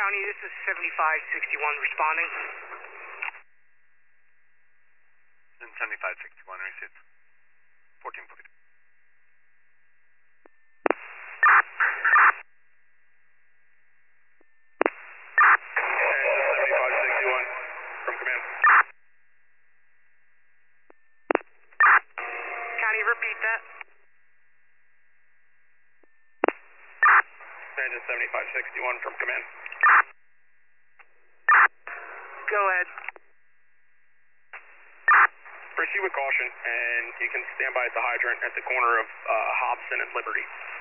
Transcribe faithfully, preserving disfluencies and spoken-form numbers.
County, this is seventy-five sixty-one responding. seventy-five sixty-one, received. fourteen forty. seventy-five sixty-one from command. County, repeat that. Engine seventy-five sixty-one from command. Go ahead. Proceed with caution, and you can stand by at the hydrant at the corner of uh, Hobson and Liberty.